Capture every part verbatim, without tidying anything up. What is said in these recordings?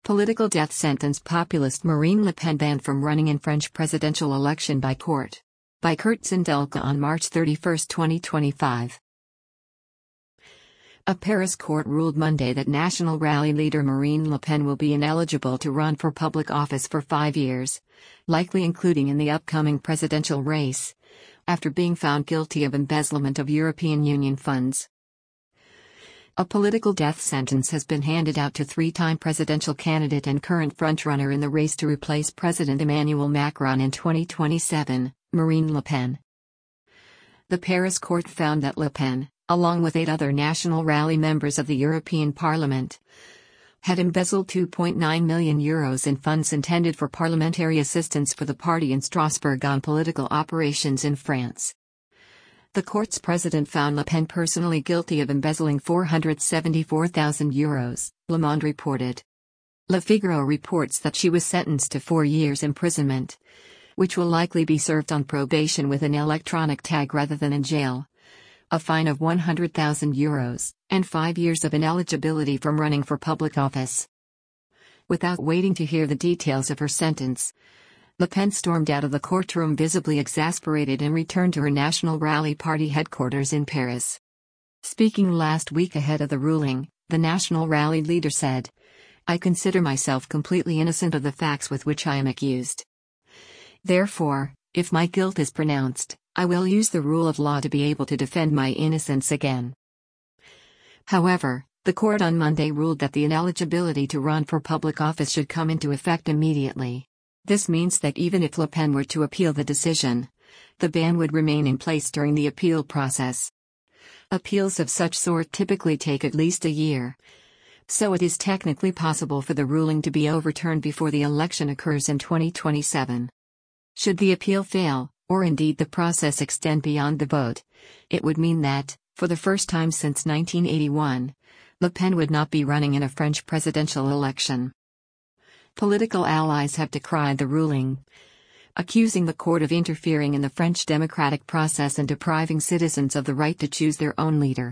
Political death sentence: populist Marine Le Pen banned from running in French presidential election by court. By Kurt Sindelka on March thirty-first, twenty twenty-five. A Paris court ruled Monday that National Rally leader Marine Le Pen will be ineligible to run for public office for five years, likely including in the upcoming presidential race, after being found guilty of embezzlement of European Union funds. A political death sentence has been handed out to three-time presidential candidate and current frontrunner in the race to replace President Emmanuel Macron in twenty twenty-seven, Marine Le Pen. The Paris court found that Le Pen, along with eight other National Rally members of the European Parliament, had embezzled two point nine million euros in funds intended for parliamentary assistance for the party in Strasbourg on political operations in France. The court's president found Le Pen personally guilty of embezzling four hundred seventy-four thousand euros, Le Monde reported. Le Figaro reports that she was sentenced to four years imprisonment, which will likely be served on probation with an electronic tag rather than in jail, a fine of one hundred thousand euros, and five years of ineligibility from running for public office. Without waiting to hear the details of her sentence, Le Pen stormed out of the courtroom visibly exasperated and returned to her National Rally Party headquarters in Paris. Speaking last week ahead of the ruling, the National Rally leader said, "I consider myself completely innocent of the facts with which I am accused. Therefore, if my guilt is pronounced, I will use the rule of law to be able to defend my innocence again." However, the court on Monday ruled that the ineligibility to run for public office should come into effect immediately. This means that even if Le Pen were to appeal the decision, the ban would remain in place during the appeal process. Appeals of such sort typically take at least a year, so it is technically possible for the ruling to be overturned before the election occurs in twenty twenty-seven. Should the appeal fail, or indeed the process extend beyond the vote, it would mean that, for the first time since nineteen eighty-one, Le Pen would not be running in a French presidential election. Political allies have decried the ruling, accusing the court of interfering in the French democratic process and depriving citizens of the right to choose their own leader.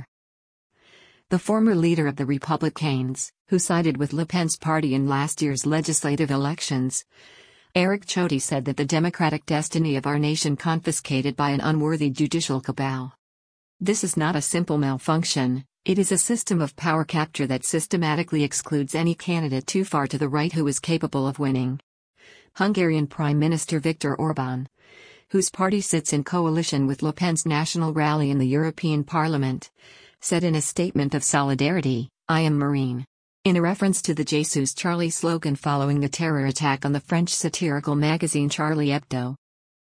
The former leader of the Republicans, who sided with Le Pen's party in last year's legislative elections, Eric Ciotti, said that the democratic destiny of our nation confiscated by an unworthy judicial cabal. "This is not a simple malfunction. It is a system of power capture that systematically excludes any candidate too far to the right who is capable of winning." Hungarian Prime Minister Viktor Orbán, whose party sits in coalition with Le Pen's National Rally in the European Parliament, said in a statement of solidarity, "I am Marine," in a reference to the Jesus Charlie slogan following the terror attack on the French satirical magazine Charlie Hebdo.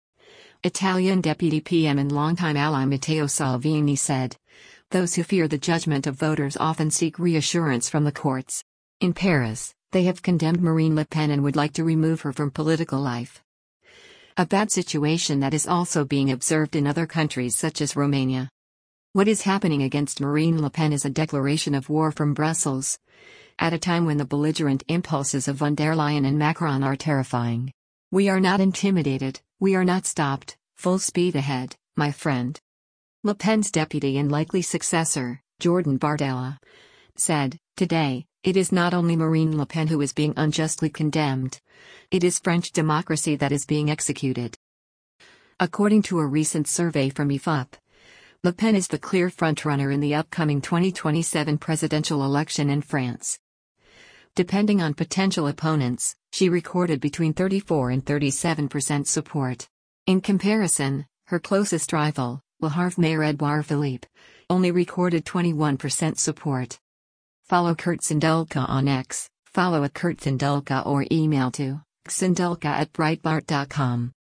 Italian Deputy P M and longtime ally Matteo Salvini said, "Those who fear the judgment of voters often seek reassurance from the courts. In Paris, they have condemned Marine Le Pen and would like to remove her from political life." A bad situation that is also being observed in other countries such as Romania. What is happening against Marine Le Pen is a declaration of war from Brussels, at a time when the belligerent impulses of von der Leyen and Macron are terrifying. "We are not intimidated, we are not stopped, full speed ahead, my friend." Le Pen's deputy and likely successor, Jordan Bardella, said, "Today, it is not only Marine Le Pen who is being unjustly condemned, it is French democracy that is being executed." According to a recent survey from I F O P, Le Pen is the clear frontrunner in the upcoming twenty twenty-seven presidential election in France. Depending on potential opponents, she recorded between thirty-four and thirty-seven percent support. In comparison, her closest rival, Le Havre Mayor Edouard Philippe, only recorded twenty-one percent support. Follow Kurt Sindelka on X, follow at Kurt Sindelka or email to sindelka at breitbart dot com.